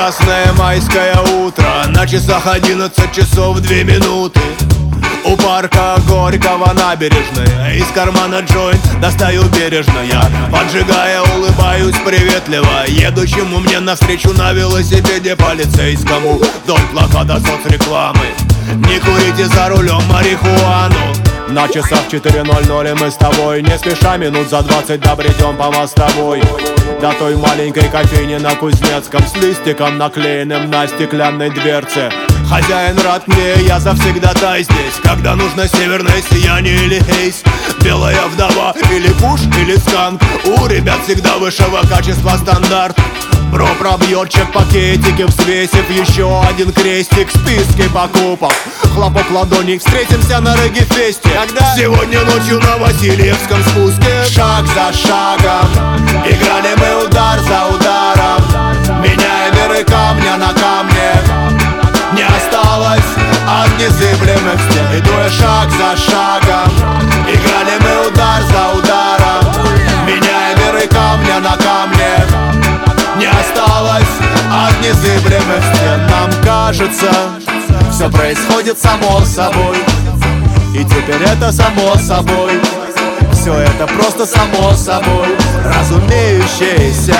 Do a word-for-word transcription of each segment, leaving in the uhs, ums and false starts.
Прекрасное майское утро, на часах одиннадцать часов две минуты. У парка Горького набережная, из кармана джойнт достаю бережно я, поджигая, улыбаюсь приветливо едущему мне навстречу на велосипеде полицейскому. Вдоль плаката соцрекламы: не курите за рулем марихуану. На часах четыре ноль ноль, и мы с тобой не спеша минут за двадцать добредем по мостовой до той маленькой кофейни на Кузнецком с листиком, наклеенным на стеклянной дверце. Хозяин рад мне, я завсегдатай здесь, когда нужно северное сияние или хейс, белая вдова или куш или сканк. У ребят всегда высшего качества стандарт. Бро пробьет чек-пакетики, взвесив еще один крестик в списке покупок. Хлопок ладони, встретимся на регги-фесте, когда сегодня ночью на Васильевском спуске. Шаг за шагом играли мы удар за ударом, меняя миры камня на камне. Не осталось от незыблемых стен. Идуя шаг за шагом, играли мы удар за ударом, меняя миры камня на камне. Не осталось от незыблемых стен. Нам кажется, все происходит само собой, и теперь это само собой. Все это просто само собой разумеющееся.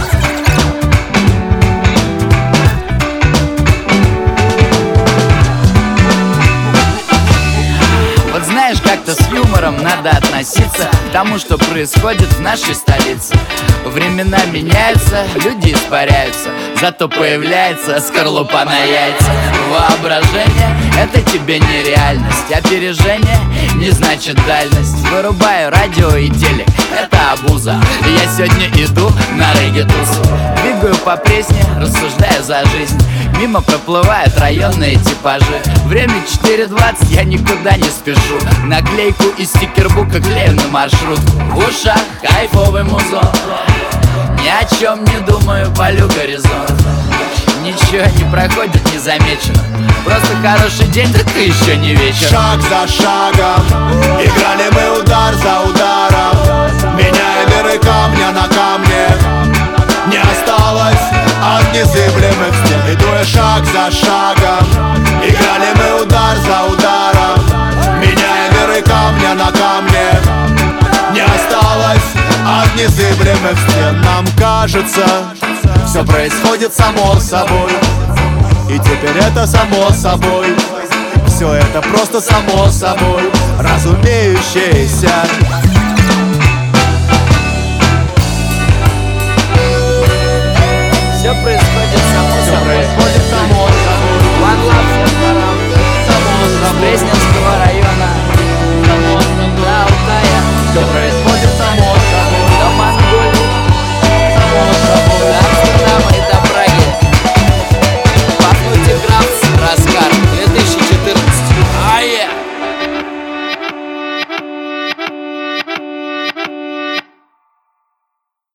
Знаешь, как-то с юмором надо относиться к тому, что происходит в нашей столице. Времена меняются, люди испаряются, зато появляется скорлупа на яйца. Воображение — это тебе не реальность, опережение не значит дальность. Вырубаю радио и телек, это обуза. Я сегодня иду на регги-тусу, двигаю по Пресне, рассуждая за жизнь. Мимо проплывают районные типажи. Время четыре двадцать, я никуда не спешу. Наклейку из стикербука клею на маршрутку. В ушах кайфовый музон, ни о чем не думаю, полю горизонт. Ничего не проходит незамеченно, просто хороший день, так и еще не вечер. Шаг за шагом играли мы удар за ударом, меняя миры камня на камне. Не осталось от незыблемых стен. Идуя шаг за шагом, играли мы удар за ударом, меняя миры камня на камне. Не осталось от незыблемых стен. Нам кажется, все происходит само собой, и теперь это само собой. Все это просто само собой разумеющееся.